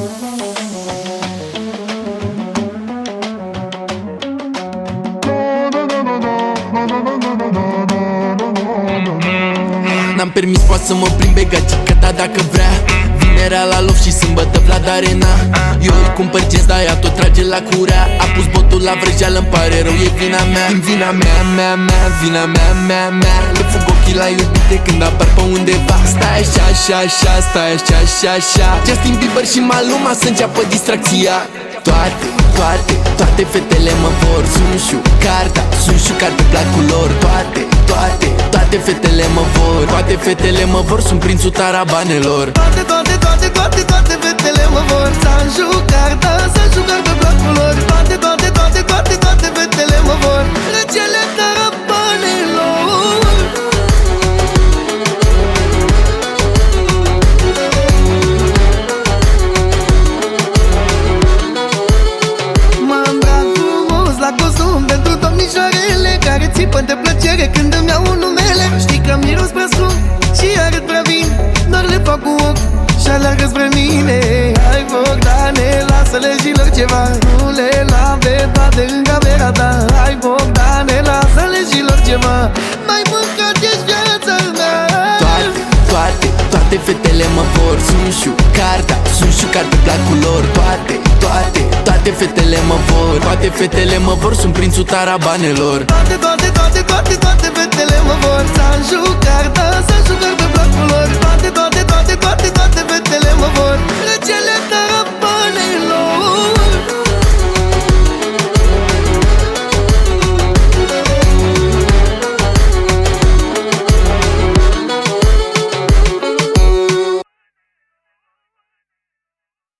N-am permis, poate să mă plimbe gagica ta dacă vrea. Vinerea la loc și sâmbătă Vlad Arena. Eu îi cumpăr jeans, dar ea tot trage la curea. A pus botul la vrăjeală, îmi pare rău, e vina mea. Din vina mea, vina mea. Le fug ochii la iubite când apar pe undeva. Stai așa, stai așa. Justin Bieber și Maluma să înceapă distracția. Toate fetele mă vor. Sunt șucar pe placul lor. Toate fetele mă vor. Toate fetele mă vor, sunt prințul tarabanelor. Toate fetele mă vor. Să-mi jucar, da, să-mi jucar pe placul lor. Toate fetele mă vor. Regele tarabanelor. M-am dat frumos la costum pentru domnișoarele care țipă de plăcere când îmi iau numele. Știi că miros prea scump și arăt prea bine, doar le fac cu ochi și alergă spre mine. Hai Bogdane, lasă-le jilor ceva, nu le lave toate în camera ta. Hai Bogdane, lasă-le jilor ceva, mai mâncat ești viața mea. Toate fetele mă vor. Sunt șucar pe placul lor. Toate fetele mă vor. Toate fetele mă vor, sunt prințul tarabanelor. Toate fetele mă vor. Să-mi jucar, da, să-mi jucar pe placul lor. Toate fetele mă vor. Regele